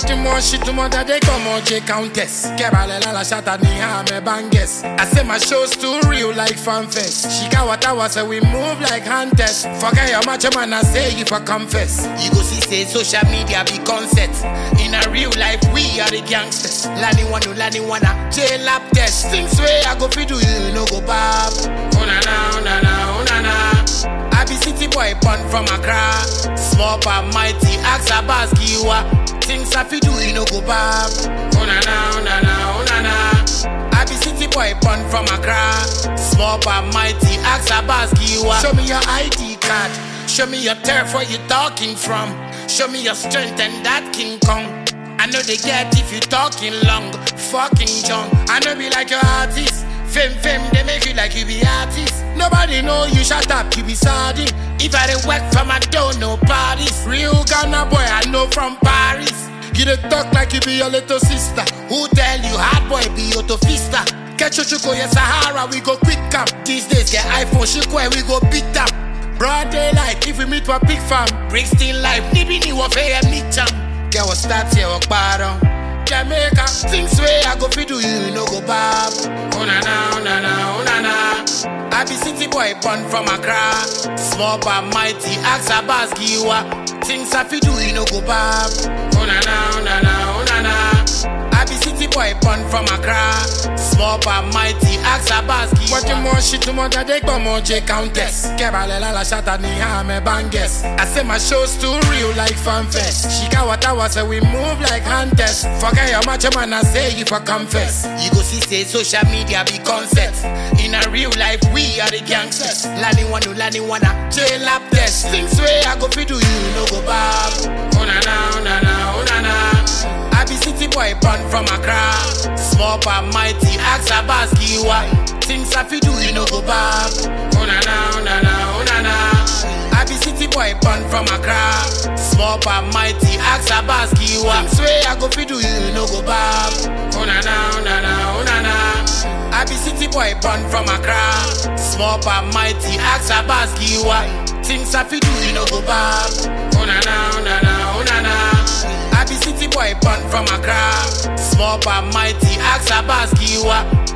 du moins, shit to moi, daddy, comme J Countess. Kebalela la chata ni ha me banges. I say my show's too real like fanfest. She got what I was, so we move like hunters. Forget your macho man, I say you for confess. You go see say social media be concept. In a real life, we are the gangsters. Lani wanna, jail up test. Things way I go fi do you, no go bab. Oh na na, oh na na, oh na na. I be city boy born from Accra. Small but mighty, ask a bas giwa. Things I fi do you, no go bab. Oh na na, oh na na, oh na na. I be city boy born from Accra. Small but mighty, ask a bas giwa. Show me your ID card. Show me your turf, where you talking from. Show me your strength and that King Kong. I know they get if you talking long, fucking junk. I know be like your artist. Fame, they make you like you be artist. Nobody know you shut up, you be sardine. If I didn't work from I don't know parties. Real Ghana boy, I know from Paris. You dey talk like you be your little sister. Who tell you hard boy be your tofista? Get your chuko, yes Sahara, we go quick up. These days get iPhone, chuko, we go beat up. Broad daylight, if we meet for big fam. Brixton life, nibi ni warfare meet jam. Get what starts here, walk bottom. Jamaica, things way I go fi do you, no go bab. Oh na na, oh na na, oh na na. I be city boy born from Accra. Small but mighty, ask a bas giwa. Things I fi do you, no go bab. Oh na na, oh na na, oh na na. I be city boy born from Accra. Small but mighty, ask a bas giwa. What you more shit to more daddy, como J Countess. Kebalela la chata ni ha me banges. I say my show's too real like fanfest. She got what I was, so we move like hunters. Forget your macho man, I say you for confess. You go see say social media be concept. In a real life, we are the gangsters. Lani wanna, jail up test. Things way I go fi do you, no go bab. Oh na na, oh na na, oh na na. I be city boy born from Accra. Small but mighty, ask a bas giwa. Things I fi do you, no go bab. Oh na na, oh na na, oh na na. I be city boy born from Accra. Small but mighty, ask a bas giwa. Things way I go fi do you, no go bab. Oh na na, oh na na, oh na na. I be city boy born from Accra. Small but mighty, ask a bas giwa. Things I fi do you, no go bab. Oh na na, oh na na, oh na na. I be city boy born from Accra. Small but mighty, ask a bas giwa.